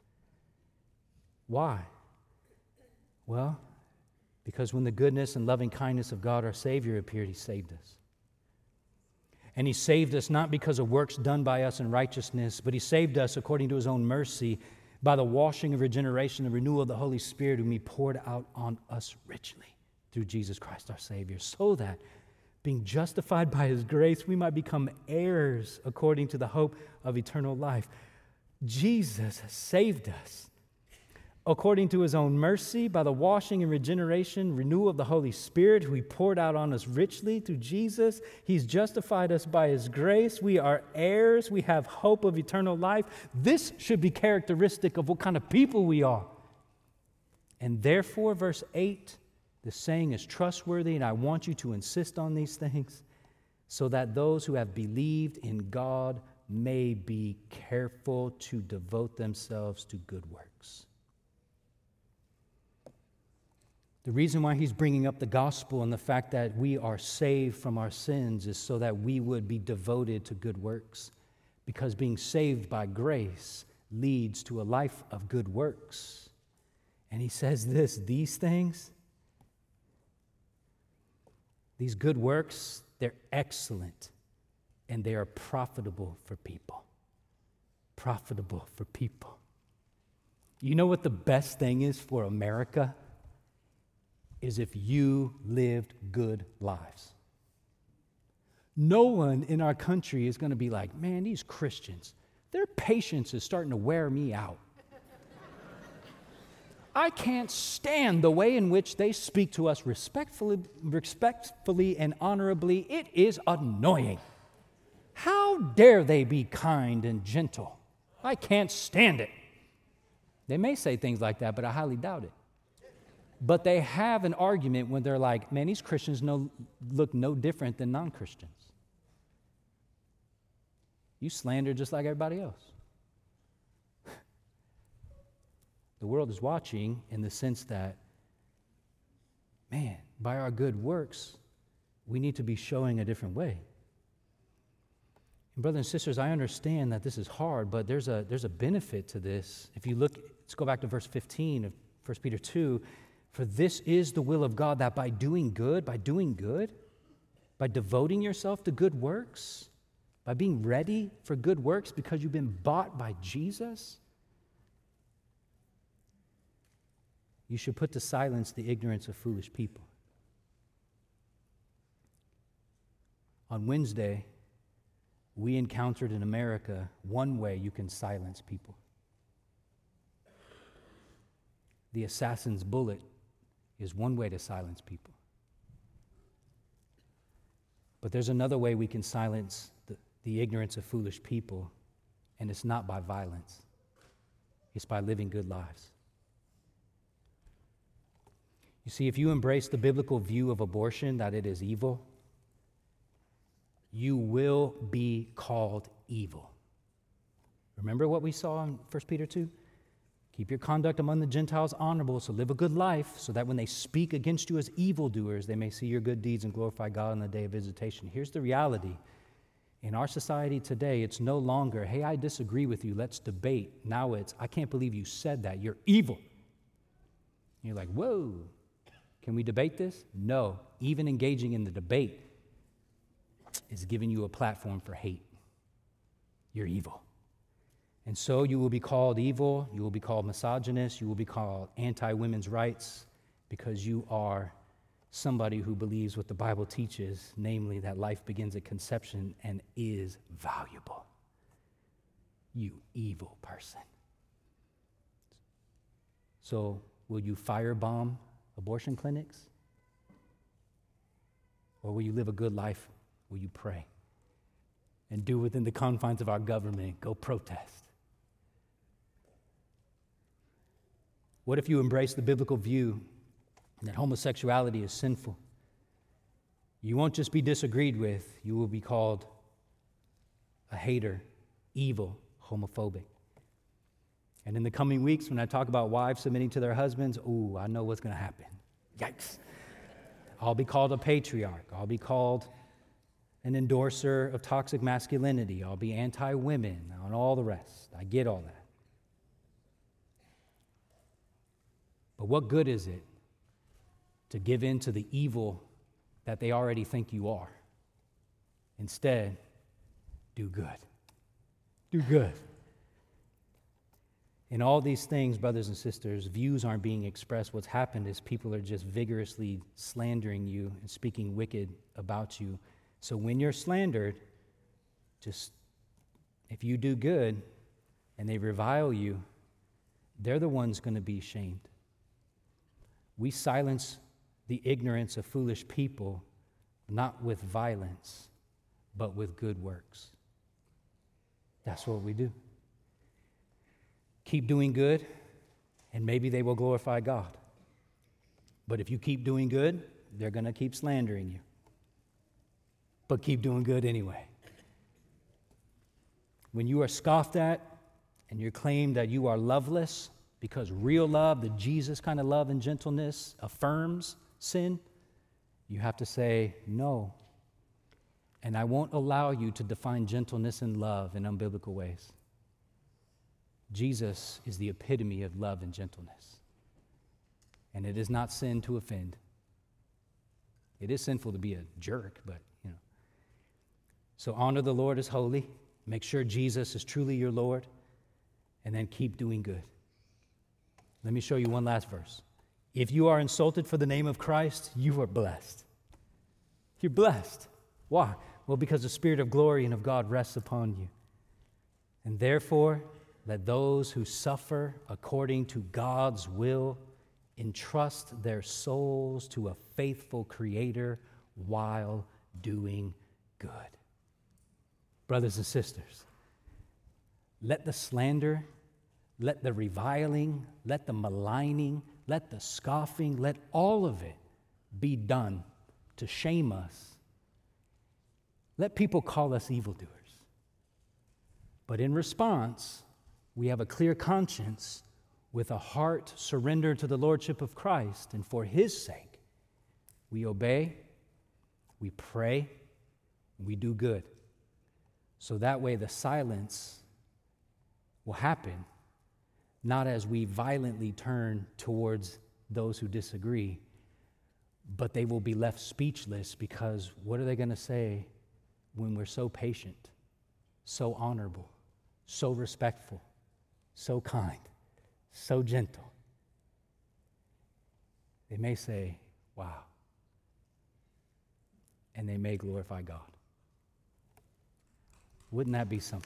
Why? Well, because when the goodness and loving kindness of God, our Savior, appeared, He saved us. And He saved us not because of works done by us in righteousness, but He saved us according to His own mercy by the washing of regeneration and renewal of the Holy Spirit, whom He poured out on us richly through Jesus Christ our Savior, so that, being justified by His grace, we might become heirs according to the hope of eternal life. Jesus has saved us. according to his own mercy, by the washing and regeneration, renewal of the Holy Spirit, who he poured out on us richly through Jesus. He's justified us by his grace. We are heirs. We have hope of eternal life. This should be characteristic of what kind of people we are. And therefore, verse eight, the saying is trustworthy, and I want you to insist on these things, so that those who have believed in God may be careful to devote themselves to good works. The reason why he's bringing up the gospel and the fact that we are saved from our sins is so that we would be devoted to good works. Because being saved by grace leads to a life of good works. And he says this, these things, these good works, they're excellent and they are profitable for people. Profitable for people. You know what the best thing is for America? Is if you lived good lives. No one in our country is going to be like, man, these Christians, their patience is starting to wear me out. I can't stand the way in which they speak to us respectfully, respectfully and honorably. It is annoying. How dare they be kind and gentle? I can't stand it. They may say things like that, but I highly doubt it. But they have an argument when they're like, man, these Christians no, look no different than non-Christians. You slander just like everybody else. The world is watching in the sense that, man, by our good works, we need to be showing a different way. And brothers and sisters, I understand that this is hard, but there's a, there's a benefit to this. If you look, let's go back to verse fifteen of First Peter two. For this is the will of God, that by doing good, by doing good, by devoting yourself to good works, by being ready for good works because you've been bought by Jesus, you should put to silence the ignorance of foolish people. On Wednesday, we encountered in America one way you can silence people. The assassin's bullet is one way to silence people. But there's another way we can silence the, the ignorance of foolish people, and it's not by violence. It's by living good lives. You see, if you embrace the biblical view of abortion, that it is evil, you will be called evil. Remember what we saw in First Peter two? Keep your conduct among the Gentiles honorable, so live a good life, so that when they speak against you as evildoers, they may see your good deeds and glorify God on the day of visitation. Here's the reality. In our society today, it's no longer, hey, I disagree with you, let's debate. Now it's, I can't believe you said that, you're evil. And you're like, whoa, can we debate this? No. Even engaging in the debate is giving you a platform for hate. You're evil. And so you will be called evil, you will be called misogynist, you will be called anti-women's rights, because you are somebody who believes what the Bible teaches, namely that life begins at conception and is valuable. You evil person. So will you firebomb abortion clinics? Or will you live a good life? Will you pray? And do within the confines of our government, go protest? What if you embrace the biblical view that homosexuality is sinful? You won't just be disagreed with, you will be called a hater, evil, homophobic. And in the coming weeks, when I talk about wives submitting to their husbands, ooh, I know what's going to happen. Yikes. I'll be called a patriarch. I'll be called an endorser of toxic masculinity. I'll be anti-women and all the rest. I get all that. But what good is it to give in to the evil that they already think you are? Instead, do good. Do good. In all these things, brothers and sisters, views aren't being expressed. What's happened is people are just vigorously slandering you and speaking wicked about you. So when you're slandered, just if you do good and they revile you, they're the ones going to be shamed. We silence the ignorance of foolish people, not with violence, but with good works. That's what we do. Keep doing good, and maybe they will glorify God. But if you keep doing good, they're going to keep slandering you. But keep doing good anyway. When you are scoffed at and you're claimed that you are loveless, because real love, the Jesus kind of love and gentleness, affirms sin, you have to say, no. And I won't allow you to define gentleness and love in unbiblical ways. Jesus is the epitome of love and gentleness. And it is not sin to offend. It is sinful to be a jerk, but, you know. So honor the Lord as holy. Make sure Jesus is truly your Lord. And then keep doing good. Let me show you one last verse. If you are insulted for the name of Christ, you are blessed. You're blessed. Why? Well, because the Spirit of glory and of God rests upon you. And therefore, let those who suffer according to God's will entrust their souls to a faithful Creator while doing good. Brothers and sisters, let the slander, let the reviling, let the maligning, let the scoffing, let all of it be done to shame us. Let people call us evildoers. But in response, we have a clear conscience with a heart surrendered to the Lordship of Christ, and for His sake, we obey, we pray, we do good. So that way the silence will happen, not as we violently turn towards those who disagree, but they will be left speechless, because what are they going to say when we're so patient, so honorable, so respectful, so kind, so gentle? They may say, wow. And they may glorify God. Wouldn't that be something?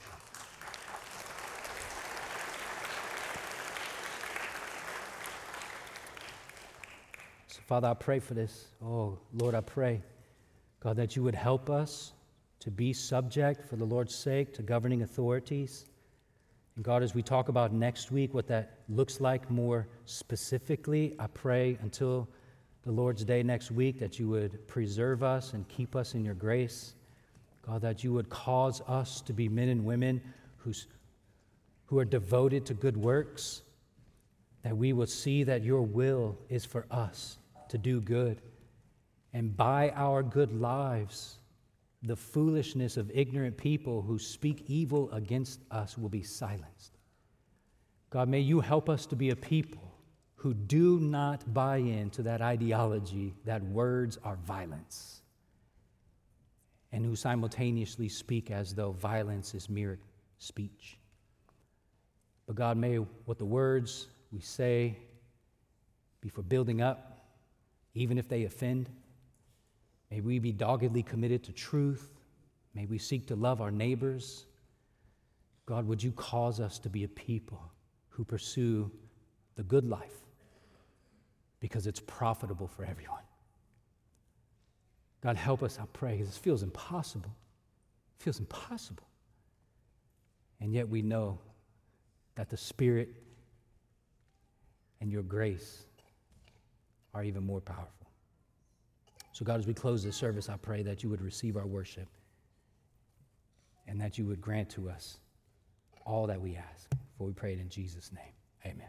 So, Father, I pray for this. Oh, Lord, I pray, God, that you would help us to be subject, for the Lord's sake, to governing authorities. And God, as we talk about next week, what that looks like more specifically, I pray until the Lord's Day next week that you would preserve us and keep us in your grace. God, that you would cause us to be men and women who's, who are devoted to good works, that we will see that your will is for us to do good. And by our good lives, the foolishness of ignorant people who speak evil against us will be silenced. God, may you help us to be a people who do not buy into that ideology that words are violence, and who simultaneously speak as though violence is mere speech. But God, may what the words we say be for building up, even if they offend. May we be doggedly committed to truth. May we seek to love our neighbors. God, would you cause us to be a people who pursue the good life, because it's profitable for everyone. God, help us, I pray, because this feels impossible. It feels impossible. And yet we know that the Spirit and your grace are even more powerful. So God, as we close this service, I pray that you would receive our worship and that you would grant to us all that we ask. For we pray it in Jesus' name. Amen.